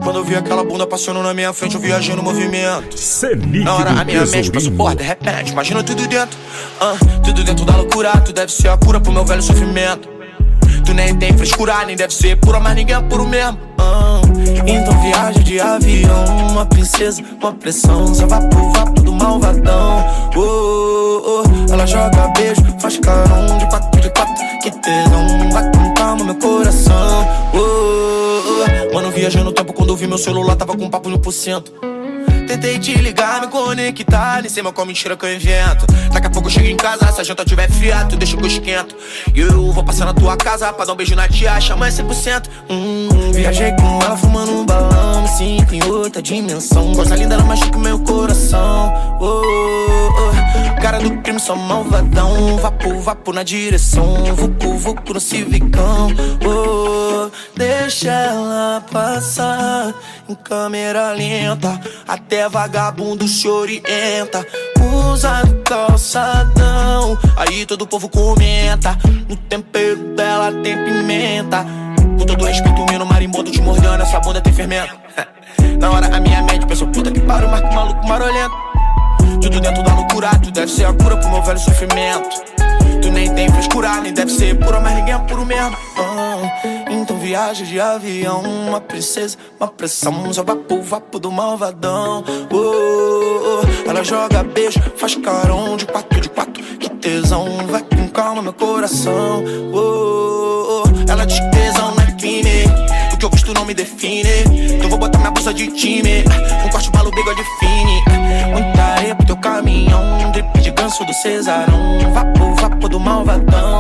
Quando eu vi aquela bunda passando na minha frente, eu viajei no movimento. Selic na hora a minha mente passou por de repente, imagina tudo dentro. Tudo dentro da loucura, tu deve ser a cura pro meu velho sofrimento. Tu nem tem frescura, nem deve ser pura, mas ninguém é puro mesmo. Então viaja de avião, uma princesa, uma pressão, só vapo do malvadão. Ela joga beijo, faz carão de quatro, que tesão, vai com calma meu coração. Mano, viajei no tempo quando eu vi meu celular, tava com papo 1000%. Tentei te ligar, me conectar, nem sei mais qual mentira que eu invento. Daqui a pouco eu chego em casa, se a janta tiver fria, tu deixa que eu esquento. E eu vou passar na tua casa pra dar um beijo na tia, chama 100%. Viajei com ela fumando um balão, me sinto em outra dimensão. Coisa linda, ela machuca o meu coração. Cara do crime, só malvadão. Vapo na direção, vucu no civicão. Deixa ela passar em câmera lenta, até vagabundo se orienta. Usa do calçadão, aí todo o povo comenta. No tempero dela tem pimenta. Com todo respeito, meu marimbondo te mordendo, essa bunda tem fermento. Na hora a minha mente pensou, puta que pariu, marco maluco marolento. Tudo dentro da loucura, tu deve ser a cura pro meu velho sofrimento. Tu nem tem frescura, nem deve ser pura, mas ninguém é puro mesmo. Então viaja de avião, uma princesa, uma pressão, só vapo do malvadão. Ela joga beijo, faz carão de quatro, que tesão, vai com calma meu coração. Ela diz que tesão não é crime, o que eu visto não me define. Então vou botar minha blusa de time, um corte balo, bigode fine. Muita areia pro teu caminhão, drip de ganso do Cesarão. Vapo do malvadão.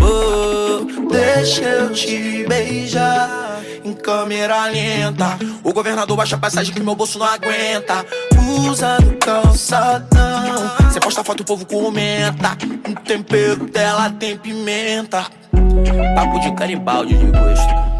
Deixa eu te beijar em câmera lenta. O governador baixa a passagem que meu bolso não aguenta. Usa do calçadão, cê posta foto, o povo comenta. O tempero dela tem pimenta. Papo de caribaldi de gosto.